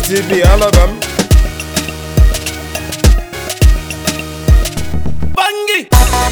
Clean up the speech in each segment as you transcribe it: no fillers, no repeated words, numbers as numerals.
TV, all of them. Bangi.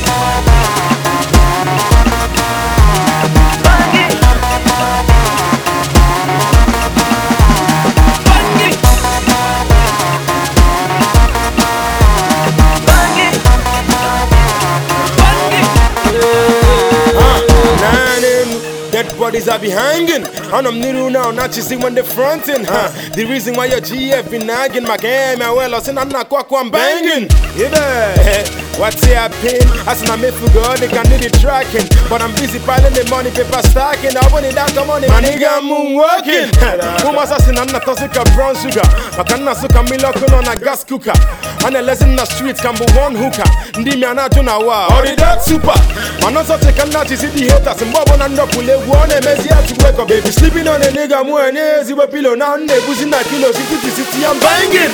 Dead bodies I be hanging, and I'm new now, not you see when they fronting, The reason why your GF been nagging, my game, my well, I said I'm not quack one banging. Yeah, what's happening? I said I'm made for God, they can need it tracking, but I'm busy piling the money, paper stacking. I want it out, come on, my nigga, I'm moonwalking. Who must I say I'm not toxic of brown sugar? I cannot suck a milk on a gas cooker. And a lesson in the streets can be one hooker. Ndi me anaju na wa, or the dark super. Man also take a notch, you see the haters and bob on and up with one MSC to wake up, baby. Sleeping on a nigga, more and easy with pillow. Now they pushing that kilo, city, I'm banging.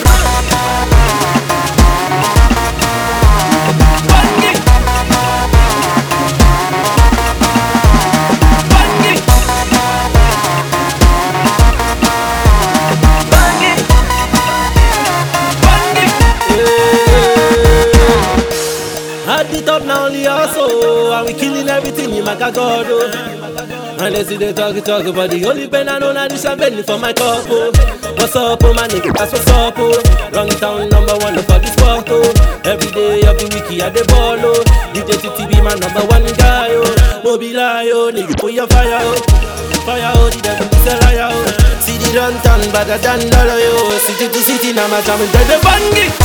At the top now only also, and we killing everything in my God. And they see they talk about the only pen I know now this a penny for my cup. What's up, my nigga? That's what's up. Long town #1 for this spot. Every day of the week at the ball. DJ TTB my #1 guy. Mobile, nigga, put your fire. Fire, the devil is a liar. See the run town better than dollar. City to city now my time is the Bangi.